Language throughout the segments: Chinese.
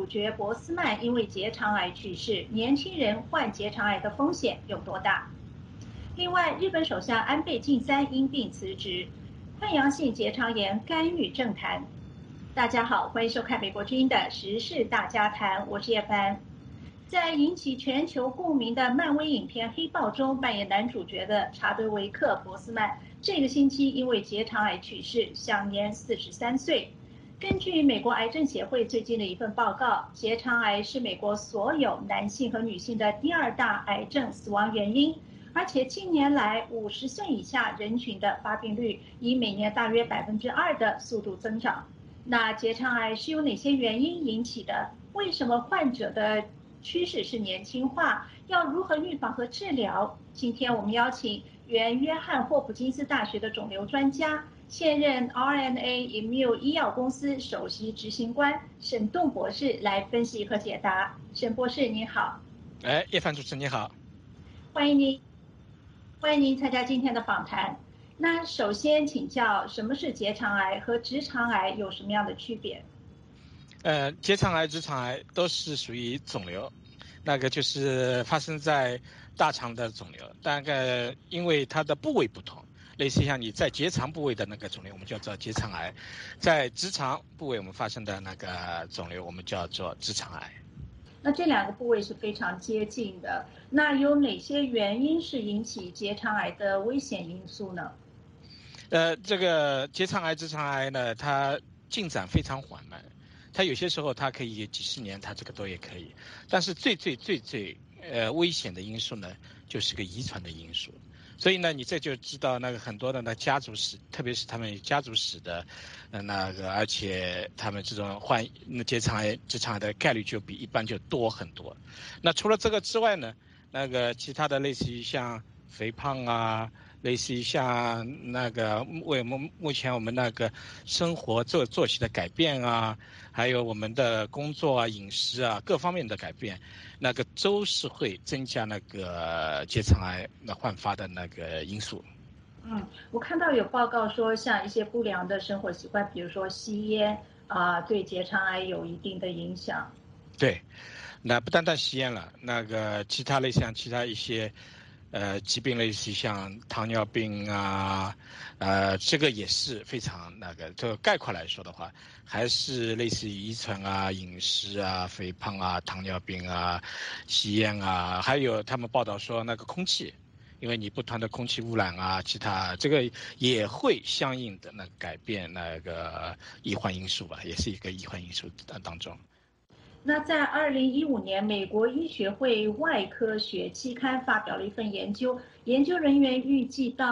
角博斯曼因为结肠癌去世，年轻人患结肠癌的风险有多大？另外，日本首相安倍晋三因病辞职，溃疡性结肠炎干预政坛。大家好，欢迎收看美国之音的时事大家谈，我是叶帆。在引起全球共鸣的漫威影片《黑豹》中扮演男主角的查德维克·博斯曼，这个星期因为结肠癌去世，享年43岁。根据美国癌症协会最近的一份报告，结肠癌是美国所有男性和女性的第2大癌症死亡原因，而且近年来50岁以下人群的发病率以每年大约2%的速度增长。那结肠癌是由哪些原因引起的？为什么患者的趋势是年轻化？要如何预防和治疗？今天我们邀请原约翰霍普金斯大学的肿瘤专家，现任 RNA Immune 医药公司首席执行官沈栋博士来分析和解答。沈博士您好。 叶帆主持你好。 欢迎您参加今天的访谈。那首先请教，什么是结肠癌和直肠癌有什么样的区别？ 结肠癌、直肠癌都是属于肿瘤，那个就是发生在大肠的肿瘤，大概因为它的部位不同，类似像你在结肠部位的那个肿瘤，我们叫做结肠癌；在直肠部位我们发生的那个肿瘤，我们叫做直肠癌。 那这2个部位是非常接近的，那有哪些原因是引起结肠癌的危险因素呢？ 这个结肠癌、直肠癌呢，它进展非常缓慢，它有些时候它可以几十年，它这个都也可以。但是最危险的因素呢，就是个遗传的因素。所以呢，你这就知道那个很多的家族史，特别是他们家族史的，而且他们这种患结肠癌、直肠癌的概率就比一般就多很多。那除了这个之外呢，其他的类似于像肥胖啊。类似于像为我们目前我们生活作息的改变啊，还有我们的工作啊、饮食啊各方面的改变，都是会增加结肠癌焕发的因素。 我看到有报告说，像一些不良的生活习惯，比如说吸烟对结肠癌有一定的影响。 对，那不单单吸烟了，其他一些疾病类似像糖尿病啊，这个也是非常就概括来说的话，还是类似于遗传啊、饮食啊、肥胖啊、糖尿病啊、吸烟啊，还有他们报道说空气，因为你不断的空气污染啊，其他这个也会相应的改变易患因素吧，也是一个易患因素当中。 那在2015年，美国医学会外科学期刊发表了一份研究，研究人员预计到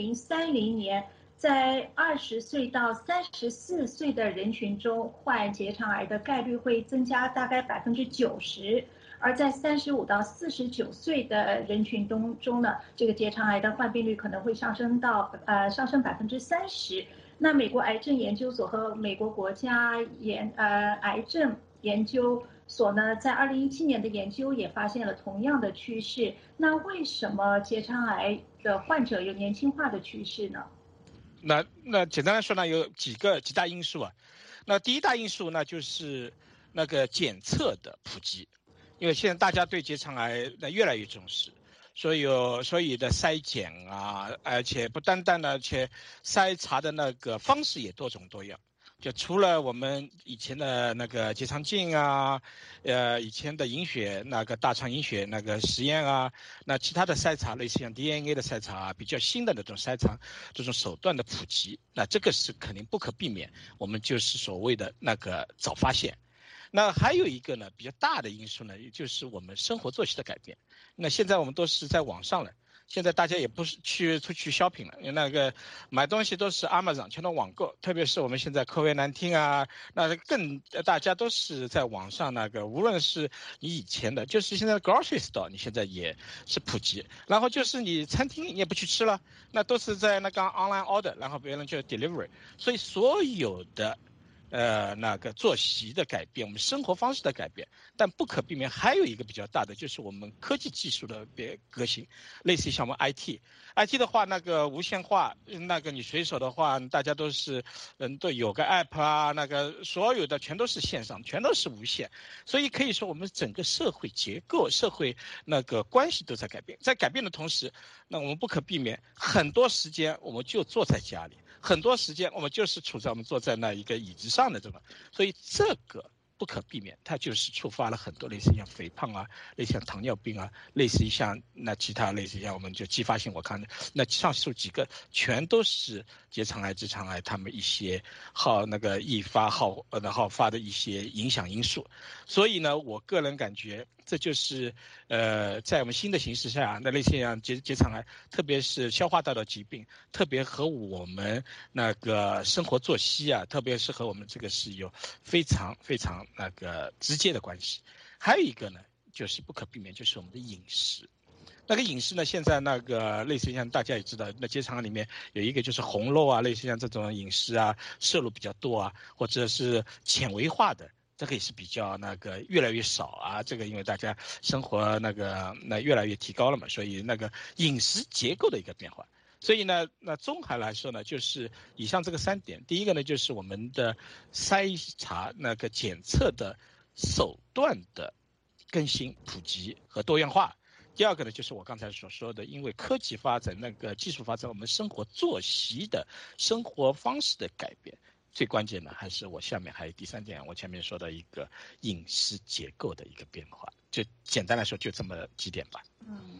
2030年，在20岁到34岁的人群中，患结肠癌的概率会增加大概90%，而在35到49岁的人群中呢，这个结肠癌的患病率可能会上升30%。那美国癌症研究所和美国国家癌症研究所呢，在2017年的研究也发现了同样的趋势。那为什么结肠癌的患者有年轻化的趋势呢？ 那简单来说呢，有几大因素啊。那第一大因素呢，就是检测的普及，因为现在大家对结肠癌越来越重视。所以的筛检啊，而且不单单的，而且筛查的方式也多种多样。就除了我们以前的结肠镜啊，以前的隐血大肠隐血实验啊，那其他的筛查类似像 DNA 的筛查啊，比较新的那种筛查这种手段的普及，那这个是肯定不可避免，我们就是所谓的早发现。那还有一个呢，比较大的因素呢，也就是我们生活作息的改变。那现在我们都是在网上了，现在大家也不是出去 shopping 了，因为买东西都是 Amazon 全都网购，特别是我们现在COVID-19啊，大家都是在网上无论是你以前的，就是现在的 grocery store 你现在也是普及，然后就是你餐厅你也不去吃了，那都是在online order，然后别人就 delivery， 所以所有的那个作息的改变，我们生活方式的改变，但不可避免还有一个比较大的，就是我们科技技术的革新，类似于像我们 IT 的话，那个无线化，那个你随手的话，大家都是都有个 app 啊，那个所有的全都是线上，全都是无线，所以可以说我们整个社会结构、社会那个关系都在改变，在改变的同时，那我们不可避免很多时间我们就坐在家里。很多时间我们就是处在我们坐在那一个椅子上的这么，所以这个不可避免，它就是触发了很多类似像肥胖啊，类似像糖尿病啊，类似于像那其他类似像我们就继发性，我看那上述几个全都是结肠癌、直肠癌他们一些那个易发好发的一些影响因素。所以呢，我个人感觉这就是在我们新的形势下，那类似像结肠癌，特别是消化道的疾病，特别和我们那个生活作息啊，特别是和我们这个是有非常非常那个直接的关系。还有一个呢，就是不可避免，就是我们的饮食。那个饮食呢，现在那个类似像大家也知道，那结肠里面有一个就是红肉啊，类似像这种饮食啊，摄入比较多啊，或者是纤维化的。这个也是比较那个越来越少啊，这个因为大家生活那越来越提高了嘛，所以那个饮食结构的一个变化。所以呢，那综合来说呢，就是以上这个3点。第一个呢，就是我们的筛查那个检测的手段的更新、普及和多样化。第二个呢，就是我刚才所说的，因为科技发展、那个技术发展，我们生活作息的生活方式的改变。最关键的还是我下面还有第3点，我前面说的一个饮食结构的一个变化，就简单来说就这么几点吧。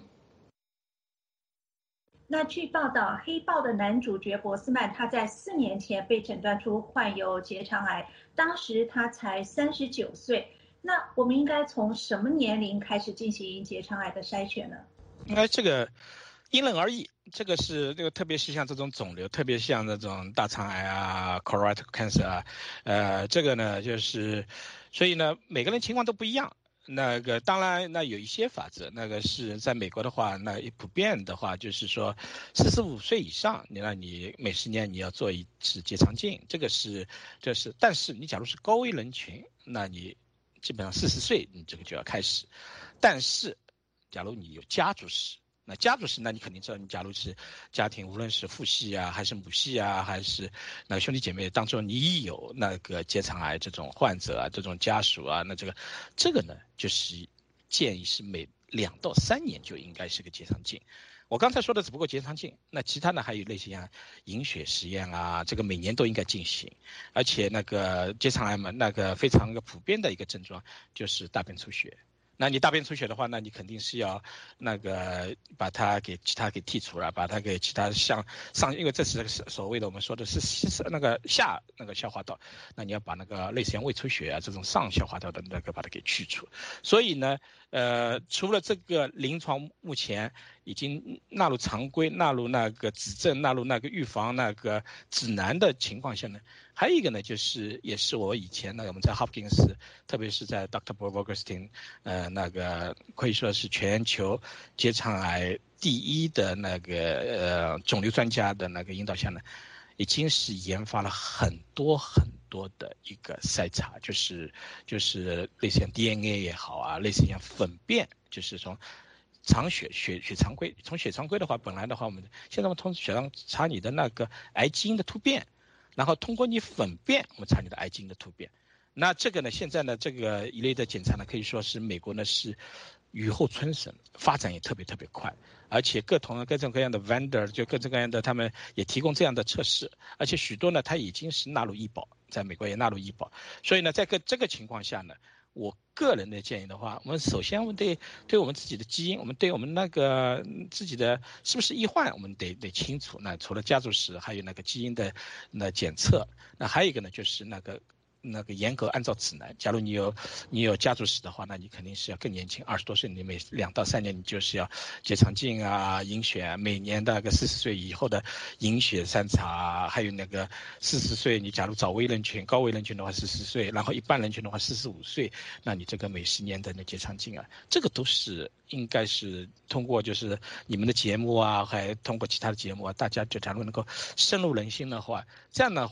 那据报道，《黑豹》的男主角博斯曼，他在4年前被诊断出患有结肠癌，当时他才39岁。那我们应该从什么年龄开始进行结肠癌的筛选呢？ 应该这个因人而异，这个特别是像这种肿瘤，特别像那种大肠癌啊 colorectal cancer 啊，这个呢就是，所以呢每个人情况都不一样。那个当然，那有一些法则，那个是在美国的话，那普遍的话就是说，45岁以上，你每10年你要做一次结肠镜，这是，但是你假如是高危人群，那你基本上40岁你这个就要开始，但是假如你有家族史。那家族史，那你肯定知道，你假如是家庭，无论是父系啊，还是母系啊，还是那个兄弟姐妹当中，你有那个结肠癌这种患者啊，这种家属啊，那这个呢，就是建议是每2到3年就应该是个结肠镜。我刚才说的只不过结肠镜，那其他呢还有类似像饮血实验啊，这个每年都应该进行。而且那个结肠癌嘛，那个非常普遍的一个症状就是大便出血。那你大便出血的话，那你肯定是要那个把它给其他给剔除了，把它给其他上，因为这是所谓的我们说的是那个下那个消化道，那你要把那个类似像胃出血啊这种上消化道的那个把它给去除。所以呢，除了这个临床目前已经纳入常规、纳入那个指证、纳入那个预防那个指南的情况下呢，还有一个呢，也是我以前呢我们在 Hopkins， 特别是在 Dr. Bob Augustine， 那个可以说是全球结肠癌第一的那个肿瘤专家的那个引导下呢，已经是研发了很多很多的一个筛查，就是类似像 DNA 也好啊，类似像粪便，就是从血常规，从血常规的话，本来的话现在我们通血常查你的那个癌基因的突变，然后通过你粪便我们查你的癌基因的突变。那这个呢，现在呢这个一类的检查呢，可以说是美国呢是雨后春笋，发展也特别特别快，而且各种各样的 vendor， 就各种各样的他们也提供这样的测试，而且许多呢它已经是纳入医保，在美国也纳入医保。所以呢在这个情况下呢，我个人的建议的话，我们首先我们对我们自己的基因，我们对我们那个自己的是不是易患，我们得清楚。那除了家族史，还有那个基因的检测，那还有一个呢就是那个严格按照指南。假如你有家族史的话，那你肯定是要更年轻，20多岁，你每2到3年你就是要结肠镜啊、饮血，每年的40岁以后的饮血筛查，还有那个40岁，你假如早危人群、高危人群的话40岁，然后一般人群的话45岁，那你这个每10年的那结肠镜啊，这个都是应该是通过就是你们的节目啊，还通过其他的节目啊，大家就假如能够深入人心的话，这样的话呢，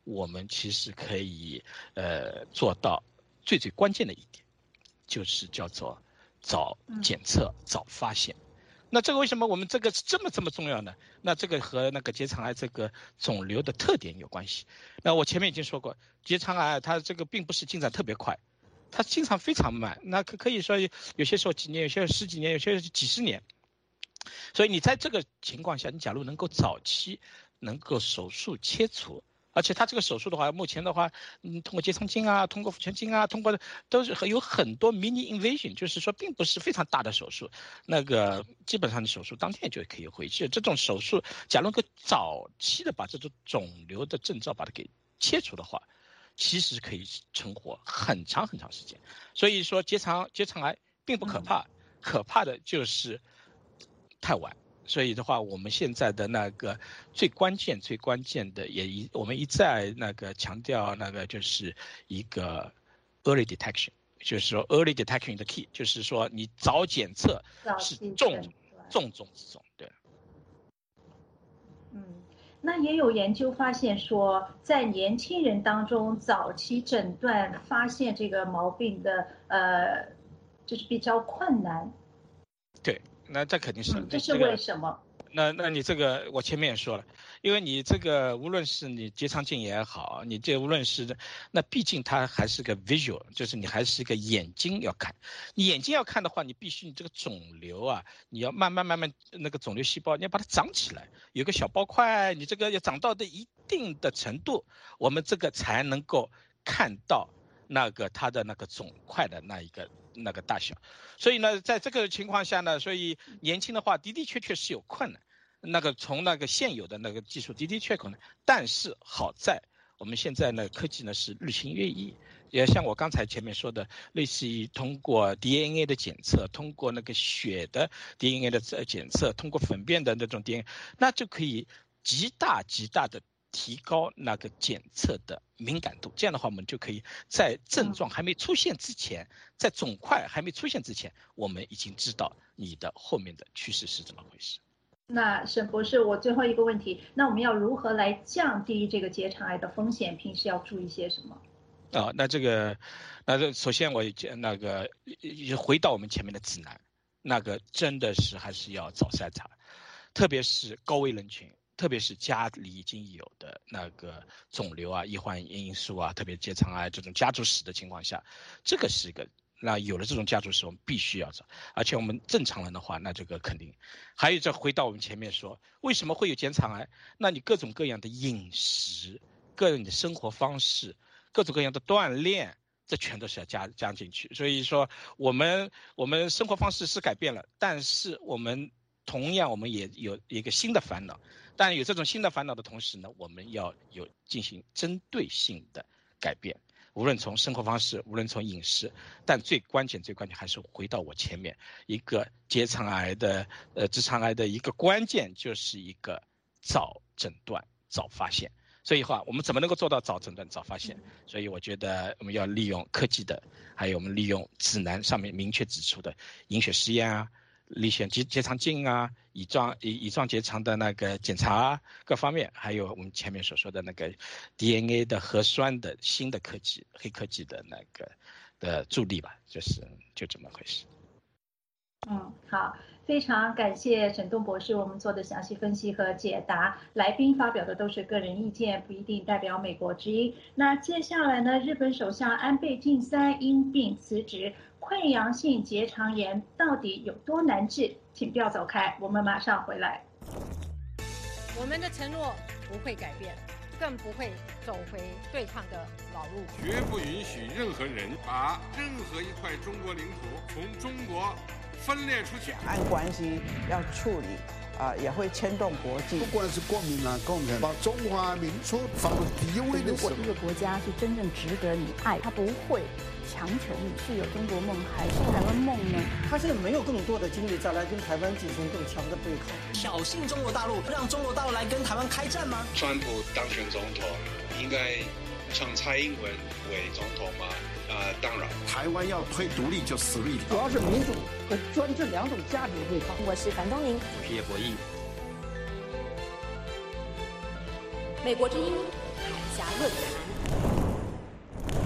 我们其实可以做到最关键的一点，就是叫做早检测、早发现。那这个为什么我们这个是这么重要呢？那这个和那个结肠癌这个肿瘤的特点有关系。那我前面已经说过，结肠癌它这个并不是进展特别快，它经常非常慢。那可以说有些时候几年，有些十几年，有些几十年。所以你在这个情况下，你假如能够早期能够手术切除。而且它这个手术的话，目前的话，通过结肠镜啊，通过腹腔镜啊，通过都是有很多 mini invasion， 就是说并不是非常大的手术，那个基本上你手术当天就可以回去。这种手术，假如能够早期的把这种肿瘤的症状把它给切除的话，其实可以存活很长时间。所以说结肠癌并不可怕，可怕的就是太晚。所以的话，我们现在的那个最关键的，我们一再那个强调那个就是一个 early detection， 就是说 early detection 的 key， 就是说你早检测是重中之重，对。 那也有研究发现说，在年轻人当中早期诊断发现这个毛病的就是比较困难。 对。那这肯定是， 这是为什么？ 那你这个我前面也说了，因为你这个无论是你结肠镜也好，你这无论是那毕竟它还是个 visual， 就是你还是一个眼睛要看，你眼睛要看的话，你必须你这个肿瘤啊，你要慢慢那个肿瘤细胞你要把它长起来，有个小包块，你这个要长到的一定的程度，我们这个才能够看到那个它的那个肿块的那个大小。所以呢，在这个情况下呢，所以年轻的话的确是有困难。那个从那个现有的那个技术的确困难，但是好在我们现在呢科技呢是日新月异，也像我刚才前面说的，类似于通过 DNA 的检测，通过那个血的 DNA 的检测，通过粪便的那种 DNA， 那就可以极大的提高那个检测的敏感度。这样的话，我们就可以在症状还没出现之前，在肿块还没出现之前，我们已经知道你的后面的趋势是怎么回事。 那沈博士，我最后一个问题，那我们要如何来降低这个结肠癌的风险？平时要注意些什么？ 那首先我那个回到我们前面的指南，那个真的是还是要早筛查，特别是高危人群，特别是家里已经有的那个肿瘤啊、易患因素啊，特别结肠癌这种家族史的情况下，这个是一个。那有了这种家族史，我们必须要找，而且我们正常人的话，那这个肯定。还有再回到我们前面说，为什么会有结肠癌？那你各种各样的饮食、个人的生活方式、各种各样的锻炼，这全都是要加进去。所以说，我们生活方式是改变了，但是我们同样我们也有一个新的烦恼。但有这种新的烦恼的同时呢，我们要有进行针对性的改变。无论从生活方式，无论从饮食，但最关键还是回到我前面一个结肠癌的直肠癌的一个关键，就是一个早诊断、早发现。所以话，我们怎么能够做到早诊断、早发现？所以我觉得我们要利用科技的，还有我们利用指南上面明确指出的隐血实验啊。立选结肠镜啊，乙状结肠的那个检查啊，各方面，还有我们前面所说的那个 DNA 的核酸的新的科技、黑科技的那个的助力吧，就这么回事。 好，非常感谢沈栋博士我们做的详细分析和解答。来宾发表的都是个人意见，不一定代表美国之音。那接下来呢，日本首相安倍晋三因病辞职。溃疡性结肠炎到底有多难治？请不要走开，我们马上回来。 我们的承诺不会改变，更不会走回对抗的老路。 绝不允许任何人把任何一块中国领土从中国分裂出去。 两岸关系要处理也会牵动国际。 不管是国民党、共产党，把中华民族放到第一位的时候， 如果一个国家是真正值得你爱，他不会强求你是有中国梦还是台湾梦呢？ 他现在没有更多的精力再来跟台湾进行更强的对抗， 挑衅中国大陆，让中国大陆来跟台湾开战吗？ 川普当选总统，应该让蔡英文为总统吗？当然， 台湾要推独立就死路一条。 主要是民主和专制两种价值对抗。 我是樊东宁， 皮耶博弈。 美国之音家论坛。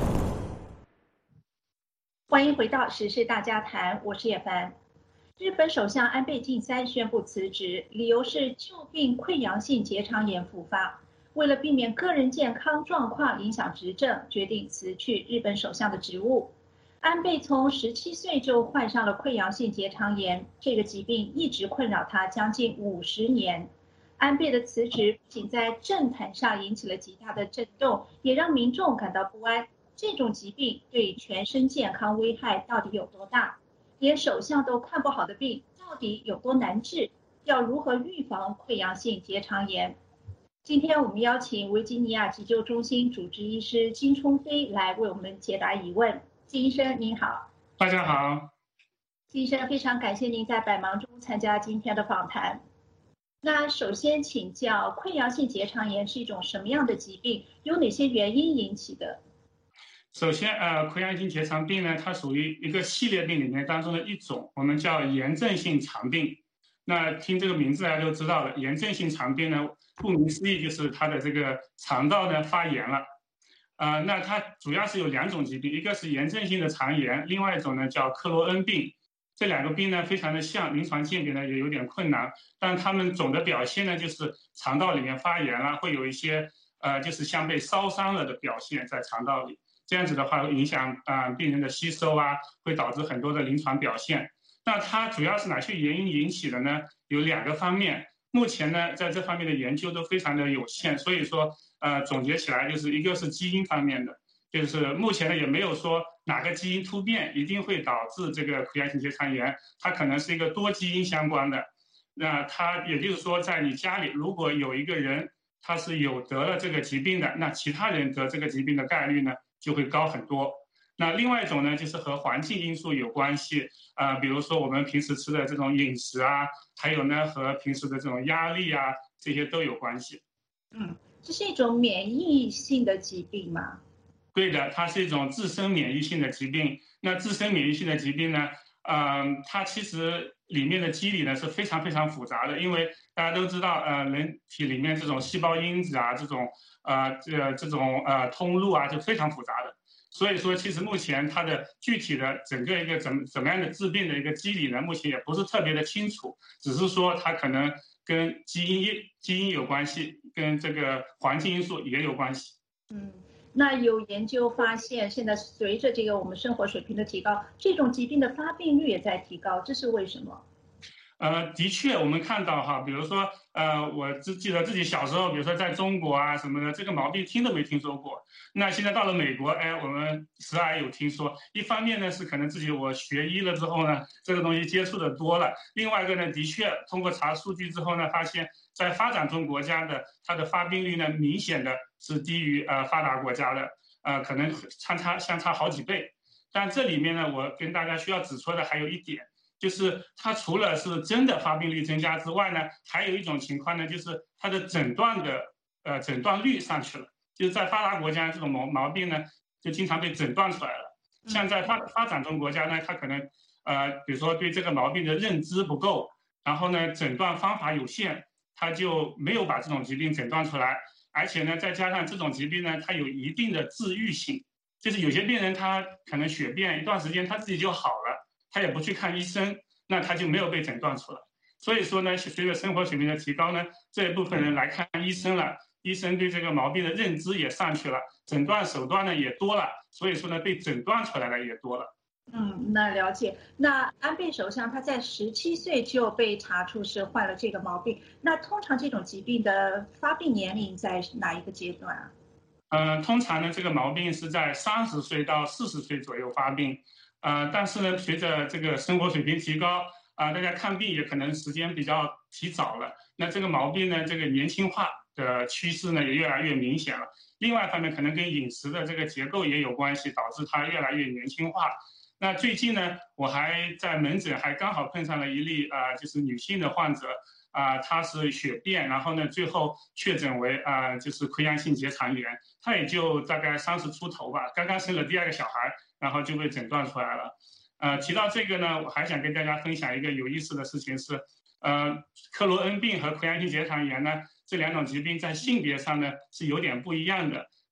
欢迎回到时事大家谈，我是叶凡。日本首相安倍晋三宣布辞职，理由是旧病溃疡性结肠炎复发。为了避免个人健康状况影响执政，决定辞去日本首相的职务。安倍从17岁就患上了溃疡性结肠炎，这个疾病一直困扰他将近50年。安倍的辞职不仅在政坛上引起了极大的震动，也让民众感到不安。这种疾病对全身健康危害到底有多大？连首相都看不好的病，到底有多难治？要如何预防溃疡性结肠炎？今天我们邀请维吉尼亚急救中心主治医师金冲飞来为我们解答疑问。金医生您好。 大家好。 金医生，非常感谢您在百忙中参加今天的访谈。那首先请教，溃疡性结肠炎是一种什么样的疾病？有哪些原因引起的？ 首先，溃疡性结肠病呢，它属于一个系列病里面当中的一种，我们叫炎症性肠病。那听这个名字大家就知道了，炎症性肠病呢，顾名思义就是它的这个肠道呢发炎了。那它主要是有2种疾病，一个是炎症性的肠炎，另外一种呢叫克罗恩病。这2个病呢非常的像，临床鉴别呢也有点困难，但它们总的表现呢就是肠道里面发炎了，会有一些就是像被烧伤了的表现在肠道里。这样子的话会影响病人的吸收啊，会导致很多的临床表现。那它主要是哪些原因引起的呢？有2个方面。目前呢，在这方面的研究都非常的有限，所以说总结起来就是一个是基因方面的，就是目前呢也没有说哪个基因突变一定会导致这个溃疡性结肠炎，它可能是一个多基因相关的。那它也就是说，在你家里如果有一个人他是有得了这个疾病的，那其他人得这个疾病的概率呢就会高很多。那另外一种呢，就是和环境因素有关系，比如说我们平时吃的这种饮食啊，还有呢和平时的这种压力啊，这些都有关系。 这是一种免疫性的疾病吗？ 对的，它是一种自身免疫性的疾病。那自身免疫性的疾病呢，它其实里面的机理呢是非常非常复杂的，因为大家都知道，人体里面这种细胞因子啊，这种通路啊，就非常复杂的。所以说，其实目前它的具体的整个一个怎么样的治病的一个机理呢，目前也不是特别的清楚，只是说它可能跟基因有关系，跟这个环境因素也有关系。 那有研究发现，现在随着这个我们生活水平的提高，这种疾病的发病率也在提高，这是为什么？ 的确，我们看到哈，比如说，我记得自己小时候，比如说在中国啊什么的，这个毛病听都没听说过。那现在到了美国，我们时而有听说。一方面呢，是可能自己我学医了之后呢，这个东西接触的多了；另外一个呢，的确通过查数据之后呢，发现在发展中国家的它的发病率呢，明显的是低于发达国家的，可能相差好几倍。但这里面呢，我跟大家需要指出的还有一点。就是它除了是真的发病率增加之外呢，还有一种情况呢，就是它的诊断率上去了。就是在发达国家这种毛病呢，就经常被诊断出来了。像在发展中国家呢，它可能比如说对这个毛病的认知不够，然后呢诊断方法有限，它就没有把这种疾病诊断出来。而且呢，再加上这种疾病呢，它有一定的治愈性，就是有些病人他可能血便一段时间他自己就好了。他也不去看医生，那他就没有被诊断出来。所以说呢，随着生活水平的提高呢，这一部分人来看医生了，医生对这个毛病的认知也上去了，诊断手段呢也多了，所以说呢，被诊断出来的也多了。 那了解。那安倍首相他在17岁就被查出是患了这个毛病，那通常这种疾病的发病年龄在哪一个阶段啊？ 通常呢，这个毛病是在30岁到40岁左右发病。但是呢，随着这个生活水平提高，大家看病也可能时间比较提早了。那这个毛病呢，这个年轻化的趋势呢也越来越明显了。另外一方面，可能跟饮食的这个结构也有关系，导致它越来越年轻化。那最近呢，我还在门诊还刚好碰上了一例就是女性的患者，她是血便，然后呢最后确诊为就是溃疡性结肠炎，她也就大概30出头吧，刚刚生了第2个小孩。然后就被诊断出来了。提到这个呢，我还想跟大家分享一个有意思的事情是，克罗恩病和溃疡性结肠炎呢，这2种疾病在性别上呢是有点不一样的。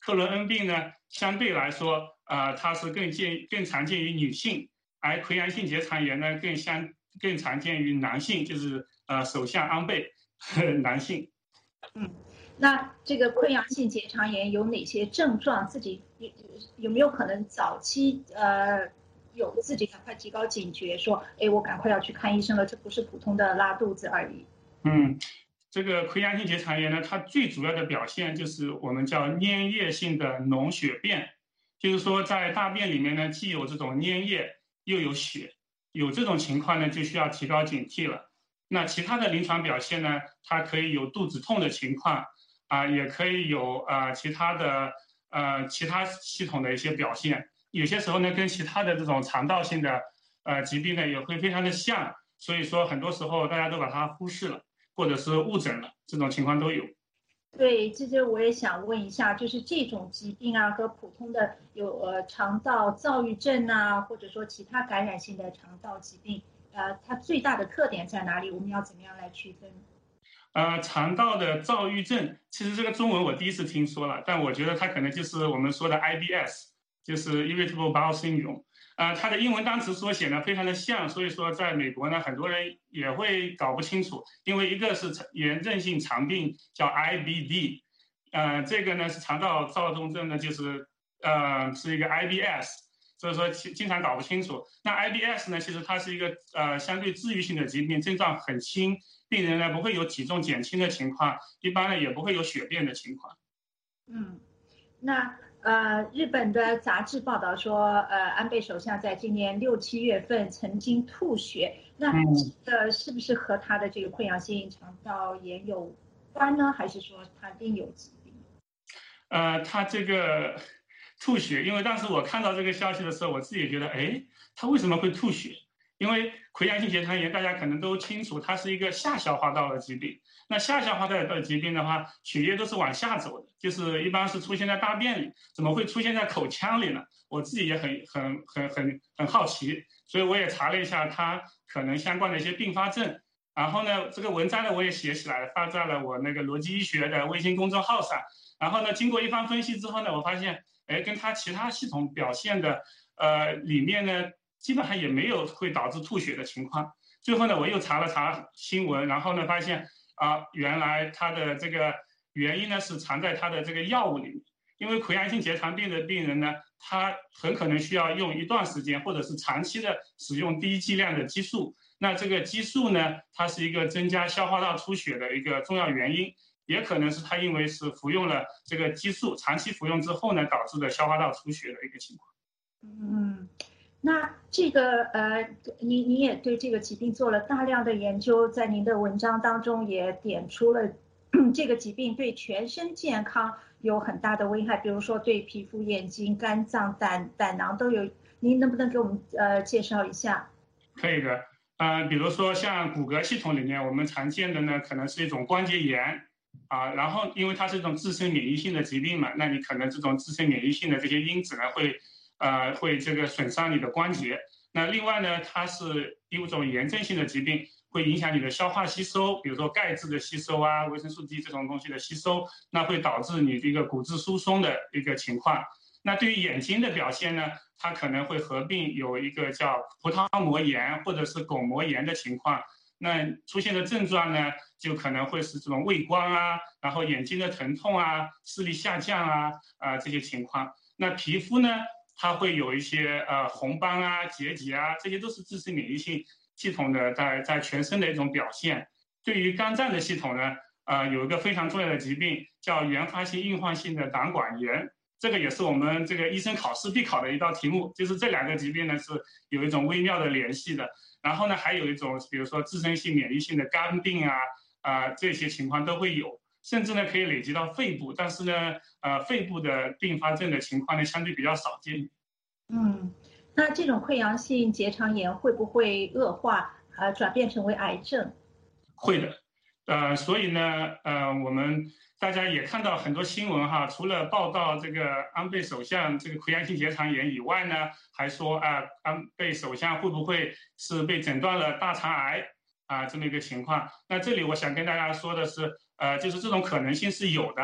克罗恩病呢，相对来说，它是更常见于女性，而溃疡性结肠炎呢更常见于男性，就是首相安倍男性。 那这个溃疡性结肠炎有哪些症状？自己有没有可能早期有自己赶快提高警觉，说，我赶快要去看医生了，这不是普通的拉肚子而已。 这个溃疡性结肠炎呢，它最主要的表现就是我们叫粘液性的脓血便，就是说在大便里面呢，既有这种粘液，又有血，有这种情况呢，就需要提高警惕了。那其他的临床表现呢，它可以有肚子痛的情况，也可以有其他系统的一些表现，有些时候呢，跟其他的这种肠道性的疾病呢也会非常的像，所以说很多时候大家都把它忽视了，或者是误诊了，这种情况都有。 对，这就我也想问一下，就是这种疾病啊，和普通的有肠道躁郁症啊，或者说其他感染性的肠道疾病，它最大的特点在哪里？我们要怎么样来区分？ 肠道的躁郁症，其实这个中文我第一次听说了，但我觉得它可能就是我们说的 IBS， 就是 Irritable Bowel Syndrome。它的英文单词缩写呢非常的像，所以说在美国呢很多人也会搞不清楚，因为一个是炎症性肠病叫 IBD， 这个呢是肠道躁动症呢就是是一个 IBS， 所以说经常搞不清楚。那 IBS 呢其实它是一个相对治愈性的疾病，症状很轻，病人呢不会有体重减轻的情况，一般呢也不会有血便的情况。 那日本的杂志报道说，安倍首相在今年6、7月份曾经吐血，那是不是和他的这个溃疡性肠道炎有关呢？还是说他另有疾病？ 他这个吐血，因为当时我看到这个消息的时候，我自己也觉得，他为什么会吐血？因为溃疡性结肠炎大家可能都清楚，它是一个下消化道的疾病。那下消化道的疾病的话，血液都是往下走的，就是一般是出现在大便里，怎么会出现在口腔里呢？我自己也很好奇，所以我也查了一下它可能相关的一些并发症。然后呢，这个文章呢我也写起来了，发在了我那个逻辑医学的微信公众号上。然后呢，经过一番分析之后呢，我发现，跟它其他系统表现的里面呢，基本上也没有会导致吐血的情况。最后呢，我又查了查新闻，然后呢发现原来它的这个原因呢是藏在它的这个药物里面。因为溃疡性结肠病的病人呢，他很可能需要用一段时间或者是长期的使用低剂量的激素。那这个激素呢，它是一个增加消化道出血的一个重要原因，也可能是他因为是服用了这个激素，长期服用之后呢，导致的消化道出血的一个情况。 那这个你也对这个疾病做了大量的研究，在您的文章当中也点出了这个疾病对全身健康有很大的危害，比如说对皮肤、眼睛、肝脏、胆囊都有。您能不能给我们介绍一下？ 可以的。比如说像骨骼系统里面我们常见的呢，可能是一种关节炎然后因为它是一种自身免疫性的疾病嘛，那你可能这种自身免疫性的这些因子呢会这个损伤你的关节。那另外呢，它是一种炎症性的疾病，会影响你的消化吸收，比如说钙质的吸收维生素 D 这种东西的吸收，那会导致你这个骨质疏松的一个情况。那对于眼睛的表现呢，它可能会合并有一个叫葡萄膜炎或者是巩膜炎的情况。那出现的症状呢，就可能会是这种畏光然后眼睛的疼痛视力下降这些情况。那皮肤呢，它会有一些红斑结节这些都是自身免疫性系统的在全身的一种表现。对于肝脏的系统呢，有一个非常重要的疾病叫原发性硬化性的胆管炎，这个也是我们这个医生考试必考的一道题目，就是这两个疾病呢是有一种微妙的联系的。然后呢，还有一种比如说自身性免疫性的肝病这些情况都会有，甚至呢可以累积到肺部，但是呢肺部的并发症的情况呢相对比较少见。 那这种溃疡性结肠炎会不会恶化转变成为癌症？ 会的。所以呢我们大家也看到很多新闻除了报道这个安倍首相这个溃疡性结肠炎以外呢，还说安倍首相会不会是被诊断了大肠癌这么一个情况。那这里我想跟大家说的是就是这种可能性是有的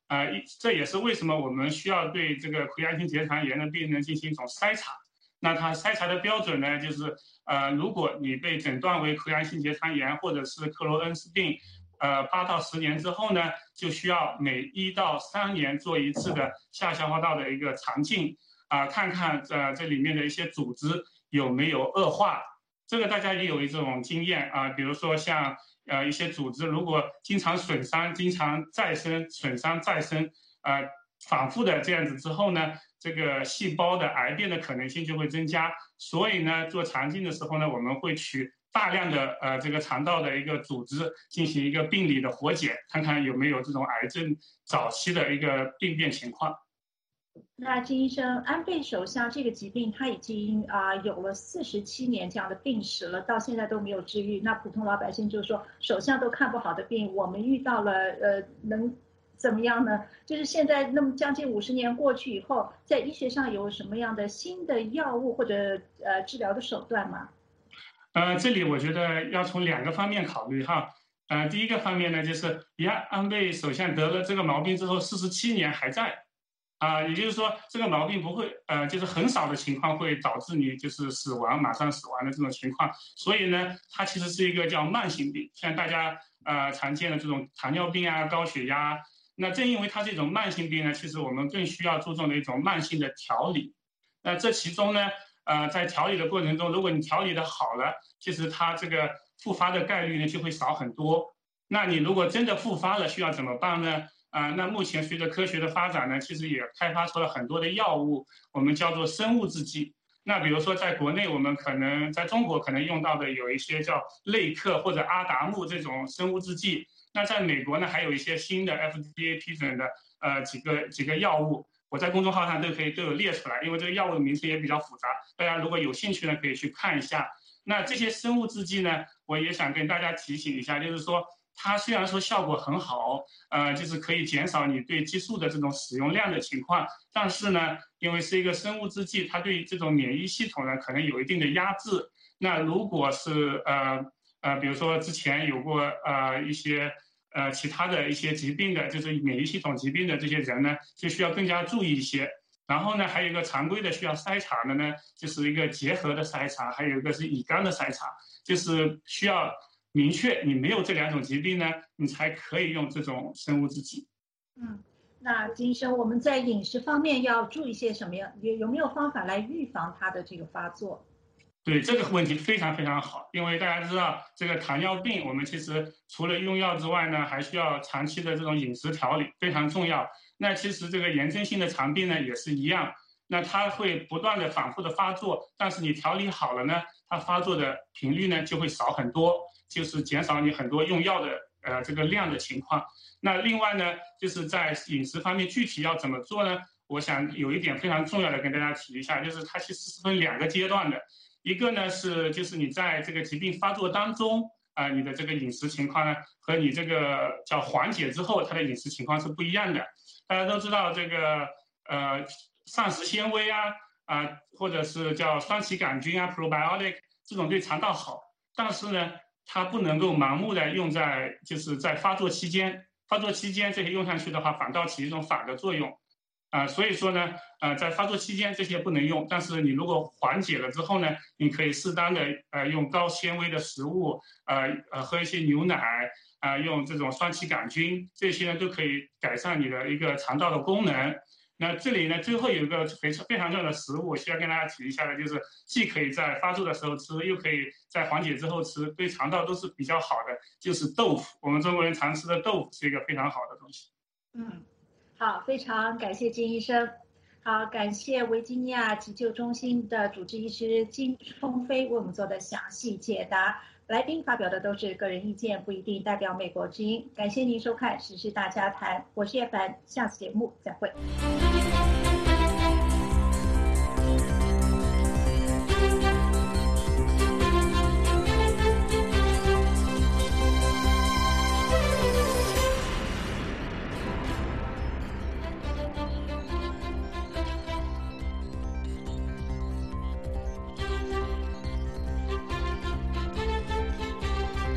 这也是为什么我们需要对这个溃疡性结肠炎的病人进行一种筛查。那它筛查的标准呢，就是如果你被诊断为溃疡性结肠炎或者是克罗恩氏病，8到10年之后呢，就需要每1到3年做一次的下消化道的一个肠镜看看这里面的一些组织有没有恶化。这个大家也有一种经验比如说像一些组织如果经常损伤、经常再生、损伤再生，反复的这样子之后呢，这个细胞的癌变的可能性就会增加。所以呢，做肠镜的时候呢，我们会取大量的这个肠道的一个组织进行一个病理的活检，看看有没有这种癌症早期的一个病变情况。 那金医生，安倍首相这个疾病他已经有了47年这样的病史了，到现在都没有治愈。那普通老百姓就说，首相都看不好的病，我们遇到了能怎么样呢？就是现在那么将近50年过去以后，在医学上有什么样的新的药物或者治疗的手段吗？ 这里我觉得要从2个方面考虑哈。第一个方面呢，就是安倍首相得了这个毛病之后47年还在。也就是说，这个毛病不会就是很少的情况会导致你就是死亡，马上死亡的这种情况。所以呢，它其实是一个叫慢性病，像大家常见的这种糖尿病高血压。那正因为它是一种慢性病呢，其实我们更需要注重的一种慢性的调理。那这其中呢，在调理的过程中，如果你调理的好了，其实它这个复发的概率呢就会少很多。那你如果真的复发了，需要怎么办呢？那目前随着科学的发展呢，其实也开发出了很多的药物，我们叫做生物制剂。那比如说在国内，我们可能在中国可能用到的有一些叫类克或者阿达木这种生物制剂。那在美国呢，还有一些新的 FDA 批准的几个药物，我在公众号上都有列出来，因为这个药物的名称也比较复杂，大家如果有兴趣呢，可以去看一下。那这些生物制剂呢，我也想跟大家提醒一下，就是说它虽然说效果很好，就是可以减少你对激素的这种使用量的情况，但是呢，因为是一个生物制剂，它对这种免疫系统呢可能有一定的压制。那如果是比如说之前有过一些其他的一些疾病的，就是免疫系统疾病的这些人呢，就需要更加注意一些。然后呢，还有一个常规的需要筛查的呢，就是一个结合的筛查，还有一个是乙肝的筛查，就是需要明确你没有这2种疾病呢，你才可以用这种生物制剂。 那金医生，我们在饮食方面要注意些什么样？有没有方法来预防它的这个发作？ 对，这个问题非常非常好，因为大家知道这个糖尿病，我们其实除了用药之外呢，还需要长期的这种饮食调理，非常重要。那其实这个炎症性的肠病呢也是一样，那它会不断的反复的发作，但是你调理好了呢，它发作的频率呢就会少很多，就是减少你很多用药的这个量的情况。那另外呢，就是在饮食方面具体要怎么做呢？我想有一点非常重要的跟大家提一下，就是它其实是分2个阶段的。一个呢就是你在这个疾病发作当中你的这个饮食情况呢，和你这个叫缓解之后，它的饮食情况是不一样的。大家都知道这个膳食纤维或者是叫双歧杆菌probiotic 这种对肠道好，但是呢，它不能够盲目的用在就是在发作期间这些用上去的话，反倒起一种反的作用。所以说呢，在发作期间这些不能用，但是你如果缓解了之后呢，你可以适当的用高纤维的食物，喝一些牛奶，用这种双歧杆菌，这些呢都可以改善你的一个肠道的功能。那这里呢，最后有一个非常重要的食物，我需要跟大家提一下的，就是既可以在发作的时候吃，又可以在缓解之后吃，对肠道都是比较好的，就是豆腐。我们中国人常吃的豆腐是一个非常好的东西。 好，非常感谢金医生。好，感谢维吉尼亚急救中心的主治医师金冲飞为我们做的详细解答。来宾发表的都是个人意见，不一定代表美国之音。感谢您收看《时事大家谈》，我是叶凡，下次节目再会。